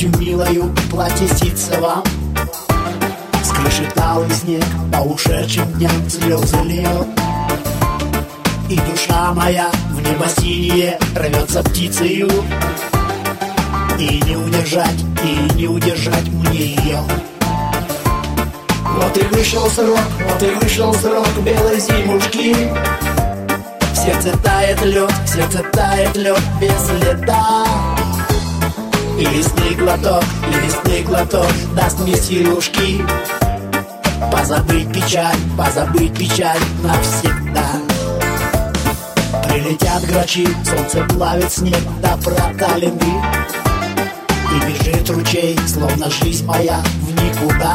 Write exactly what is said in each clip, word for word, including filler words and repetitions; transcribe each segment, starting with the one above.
гостью милою платье ситцевом. С крыши талый снег, по ушедшим дням слезы льет. И душа моя в небо синее рвется птицею. И не удержать, и не удержать мне ее. Вот и вышел срок, вот и вышел срок белой зимушки. В сердце тает лед, в сердце тает лед без льда. И лесный глоток, и лесный глоток даст мне силушки позабыть печаль, позабыть печаль навсегда. Прилетят грачи, солнце плавит снег до проталины. И бежит ручей, словно жизнь моя в никуда.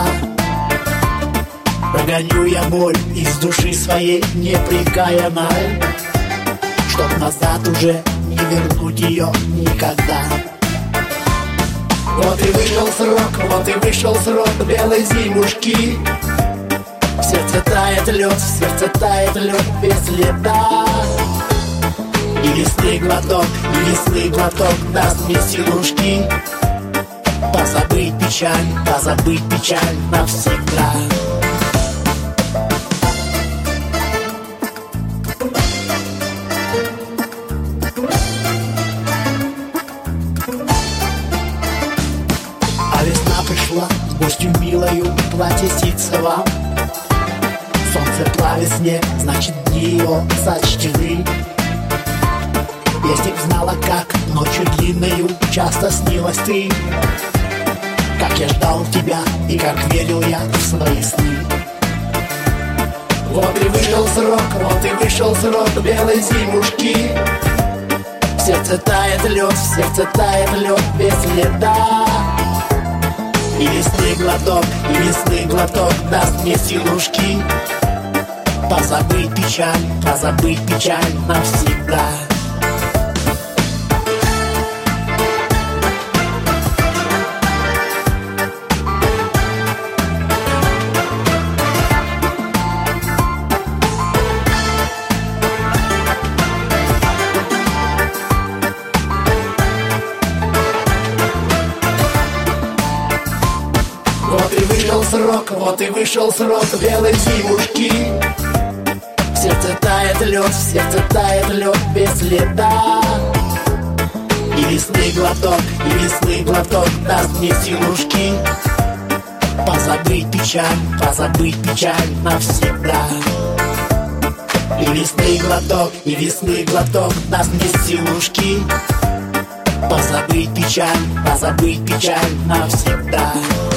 Прогоню я боль из души своей непрекаянной, чтоб назад уже не вернуть ее никогда. Вот и вышел срок, вот и вышел срок белой зимушки. В сердце тает лед, в сердце тает лед без льда. И лесный глоток, и лесный глоток даст мне силушки позабыть печаль, позабыть печаль навсегда. А весна пришла с гостью милою платье ситцевом. Солнце плавит снег, значит дни ее сочтены. Если б знала, как ночью длинною часто снилась ты, как я ждал тебя и как верил я в свои сны. Вот и вышел срок, вот и вышел срок белой зимушки. В сердце тает лед, в сердце тает лед без льда. И лесный глоток, и лесный глоток даст мне силушки позабыть печаль, позабыть печаль навсегда. Вот и вышел срок, вот и вышел срок белой зимушки. В сердце тает лед, в сердце тает лед без льда. И лесный глоток, и лесный глоток даст мне силушки позабыть печаль, позабыть печаль навсегда. И лесный глоток, и лесный глоток даст мне силушки позабыть печаль, позабыть печаль навсегда.